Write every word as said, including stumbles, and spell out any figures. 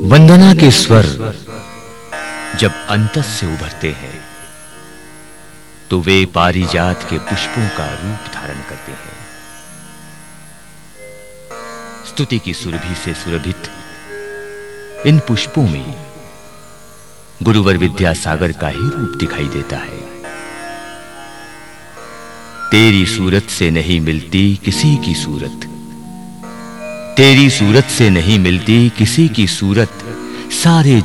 वंदना के स्वर जब अंतस से उभरते हैं तो वे पारिजात के पुष्पों का रूप धारण करते हैं। स्तुति की सुरभि से सुरभित इन पुष्पों में गुरुवर विद्यासागर का ही रूप दिखाई देता है। तेरी सूरत से नहीं मिलती किसी की सूरत, तेरी सूरत से नहीं मिलती किसी की सूरत, सारे